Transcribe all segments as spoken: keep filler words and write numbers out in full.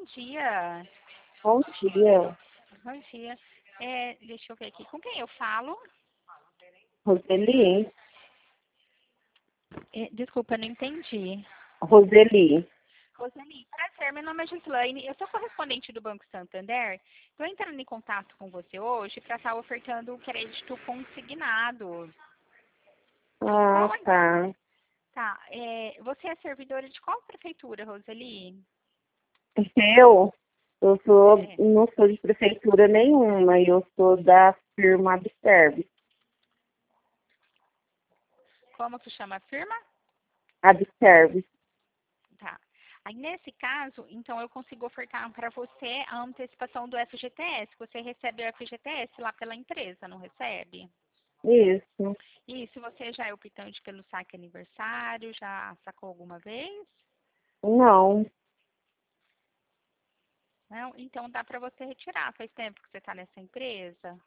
dia. Bom dia, Bom dia. É, deixa eu ver aqui. Com quem eu falo? Roseli. É, desculpa, não entendi. Roseli. Roseli, prazer, meu nome é Gislaine, eu sou correspondente do Banco Santander. Estou entrando em contato com você hoje para estar ofertando o crédito consignado. Ah, Qual é? tá. Tá, é, você é servidora de qual prefeitura, Roseli? Eu, eu sou, É, não sou de prefeitura nenhuma, eu sou da firma Abserve. como que chama a firma? Abserve. Tá. Aí, nesse caso, então, eu consigo ofertar para você a antecipação do F G T S. Você recebe o F G T S lá pela empresa, não recebe? Isso. E se você já é optante pelo saque aniversário, já sacou alguma vez? Não, Não? Então, dá para você retirar. Faz tempo que você está nessa empresa?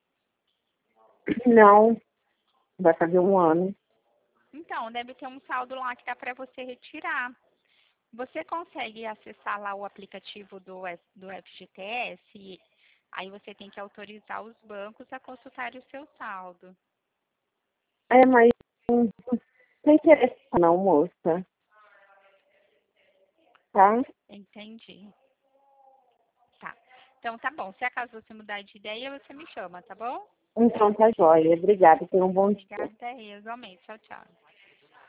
não. Vai fazer um ano. Então, deve ter um saldo lá que dá para você retirar. Você consegue acessar lá o aplicativo do, F- do F G T S? Aí você tem que autorizar os bancos a consultar o seu saldo. É, mas não tem interesse não, moça. Tá? Entendi. Tá. Então tá bom. Se acaso você mudar de ideia, você me chama, tá bom? Então tá jóia. Obrigada. Tenha um bom dia. Obrigada, igualmente. Tchau, tchau.